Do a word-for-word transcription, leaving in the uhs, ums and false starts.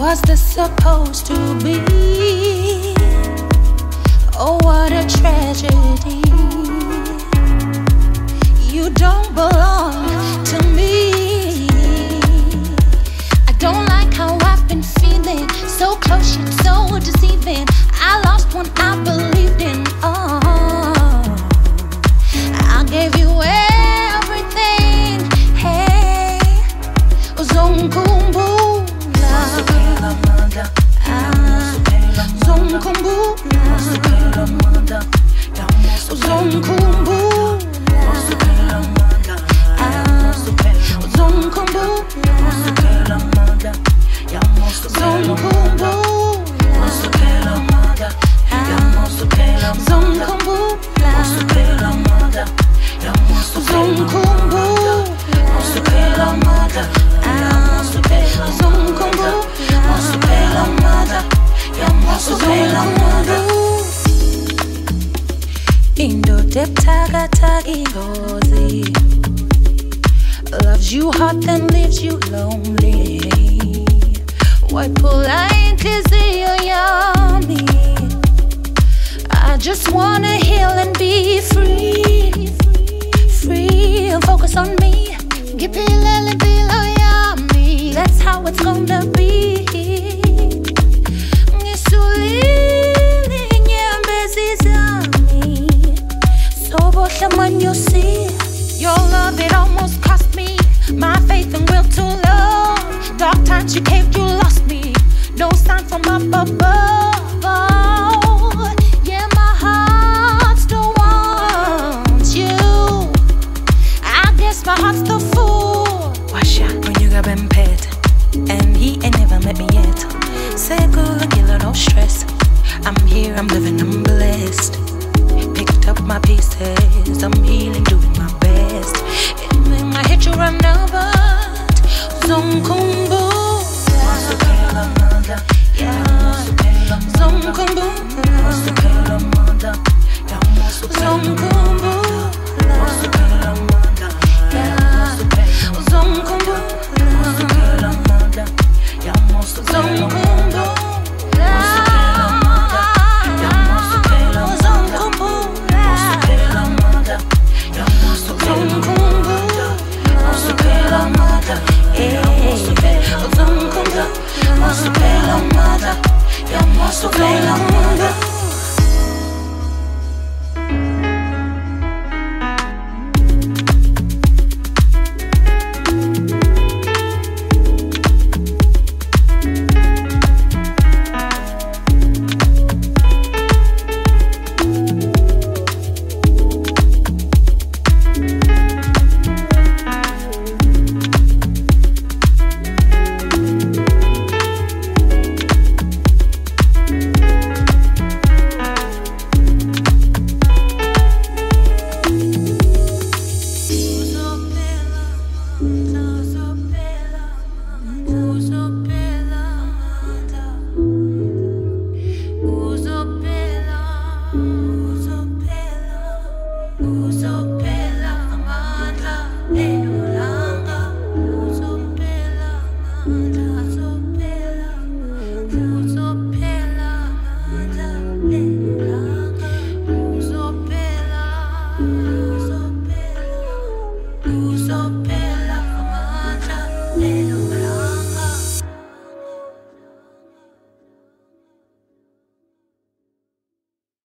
was this supposed to be? Oh, what a tragedy. You don't belong to me. I don't like how I've been feeling. So close yet so deceiving. I lost one I believed in. Oh, I gave you everything. Hey, Zonkumbula. Zonkumbula. Loves you hot then leaves you lonely. What polite is it, yummy? I just wanna heal and be free. Free and focus on me. Give me a little bit yummy. That's how it's gonna be. You see, your love, it almost cost me my faith and will to love. Dark times you caved, you lost me. No sign from up above. Oh, yeah, my heart still wants you. I guess my heart's the fool. Wash out when you got been pet, and he ain't never met me yet. Say good, killer, no stress. I'm here, I'm living, I'm blessed. Picked up my pieces.